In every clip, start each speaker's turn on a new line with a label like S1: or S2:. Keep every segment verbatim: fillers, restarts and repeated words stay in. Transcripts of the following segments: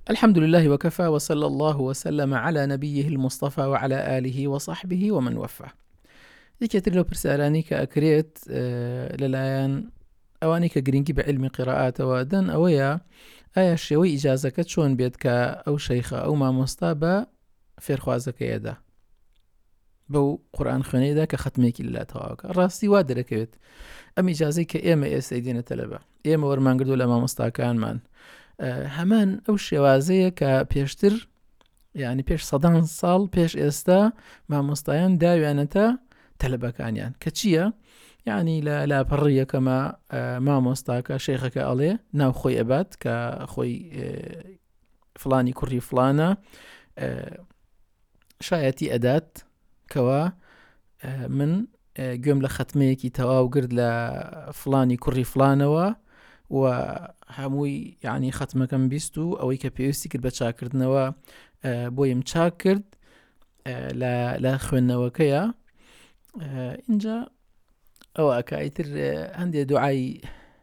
S1: الحمد لله وكفى وصلى الله وسلم على نبيه المصطفى وعلى آله وصحبه ومن وفى. یەکێتر لەو پرسیارانی کە ئەکرێت لەلایەن ئەوانی کە گرنگی بە علمی قیرائاتەوە دەن ئەوەیە ئایا شێوەی ئیجازەکە چۆن بێت کە ئەو شەیخە ئەو مامۆستا بە فێرخوازەکەیەدا بەو قورئان خوێنەیەدا کە ختمێکی لەلا تەواوکە. ڕاستی وا دەرەکەوێت ئەم ئیجازەی کە ئێمە ئێستا دێنە تەلەبە، ئێمە وەرمانگردووە لە مامۆستاکانمان، هەمان ئەو شێوازەیە کە پێشتر یعنی پێش سەدان ساڵ پێش ئێستا مامۆستایان داویانەتە تەلەبەکانیان کە چییە؟ یعنی لە لاپەڕی یەکەمە مامۆستاکە شەیخەکە ئەڵێ ناو خۆی ئەبات کە خۆی فڵانی کوڕی فڵانە، شایەتی ئەدات کەوا من گوێم لە ختمەیەکی تەواو گرت لە فڵانی کوڕی فڵانەوە و هەمووی یعنی ختمەکەم بیست و ئەوەی کە پێویستی کرد بە چاکردنەوە بۆیم چاک کرد لە خوێندنەوەکەیە. اینجا ئەوە ئەکایتر هەندێ دوعای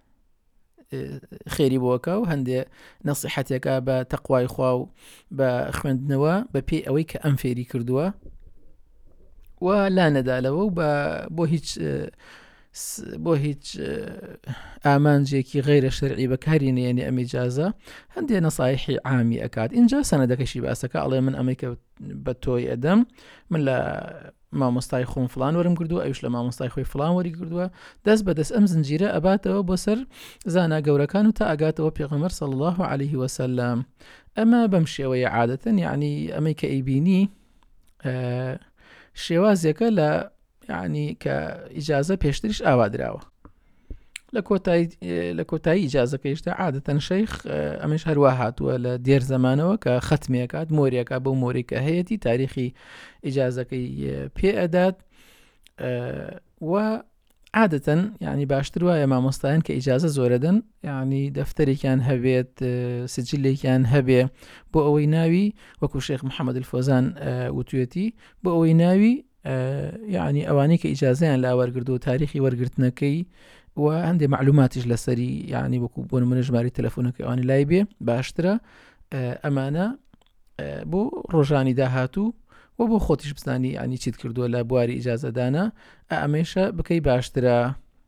S1: خێری بۆکە و هەندێ نەسیحەتێکە بە تەقوای خوا و بە خوێندنەوە بە پێی ئەوەی کە ئەم فێری کردووە و لا نەدالەوە و بۆ هیچ بۆ هیچ ئامانجێکی غیرە شەرعی بەکاری نێنێ ئەم ئیجازە هەندێ نەسایحی عامی ئەکات. اینجا سەنەدەکەشی باسەکە ئەڵێ من ئەمەی کە بە تۆی ئەدەم من لە مامۆستای خۆم فڵان وەرم کردووە، ئەوش لە مامۆستای خۆی فڵان وەری کردووە، دەست بەدەست ئەم زنجیرە ئەباتەوە بۆ سەر زانا گەورەکان و تا ئەگاتەوە پێغەمبەر صلی الله عليه وسلم. ئەمە بەم شێوەیە عادەتەن، یعنی ئەمەی کە ئەیبینی شێوازێکە لە یعنی کە ئیجازە پێشتریش ئاوا درراوە لە کۆتایی لە کۆتایی ئیجازەکەیشتا عادەتەن شەیخ ئەمەش هەروە هاتووە لە دێر زەمانەوە کە ختمێکات مۆریەکە بەو مۆری کە هەیەی تاریخی ئیجازەکەی پێ ئەدات و عادەتەن یعنی باشتر وایە مامۆستایان کە ئیجازە زۆرەدەن یعنی دەفتەرێکیان هەبێت سجلێکیان هەبێ بۆ ئەوەی ناوی وەکو شێخ محەممەد الفۆزان وتوێتی بۆ ئەوەی ناوی یعنی ئەوانەی کە ئیجازەیان لا وەرگرت و تاریخی وەرگرتنەکەی و هەندێک معلوماتیش لەسەری یعنی وەکو بۆ نمونە ژماری تەلەفۆنەکەی ئەوانی لای بێ باشترە ئەمانە بۆ ڕۆژانی داهاتوو و بۆ خۆتیش بزانی یعنی چیت کردووە لە بواری ئیجازەدانە ئەمێشە بکەی باشترە.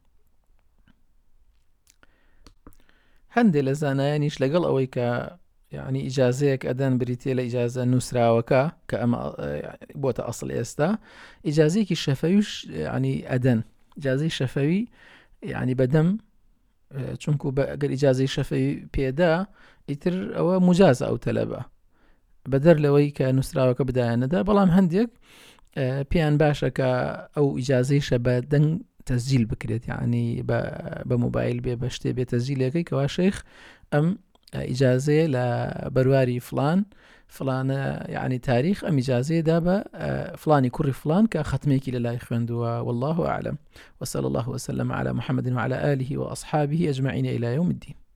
S1: هەندێک لە زانایانیش لەگەڵ ئەوەی کە یعنی ئیجازەیەک ئەدەن بریتێ لە ئیجازە نووسراوەکە کە ئەمە بۆتە ئەسڵ ئێستا ئیجازەیەکی شەفەویش ینی ئەدەن ئیجازەی شەفەوی یعنی بەدەم چونکو ئەگەر ئیجازەی شەفەوی پێدا ئیتر ئەوە مجازە ئەو تەلەبە بەدەر لەوەی کە نووسراوەکە بدایەنەدا، بەڵام هەندێک پێیان باشە کە ئەو ئیجازەیشە بە دەنگ تەسجیل بکرێت یعنی بە مۆبایل بێ بە شتێ بێ تەسجیلەکەی کەوا شەیخ ئەم ئیجازەیە لە بەرواری فلان فلانە یعنی تاریخ ئەم ئیجازەیەدا بە فلانی کوڕی فلان کە ختمێکی لەلای خوێندووە. والله أعلم وصلى الله وسلم على محمد وعلى آله وأصحابه أجمعين إلى يوم الدين.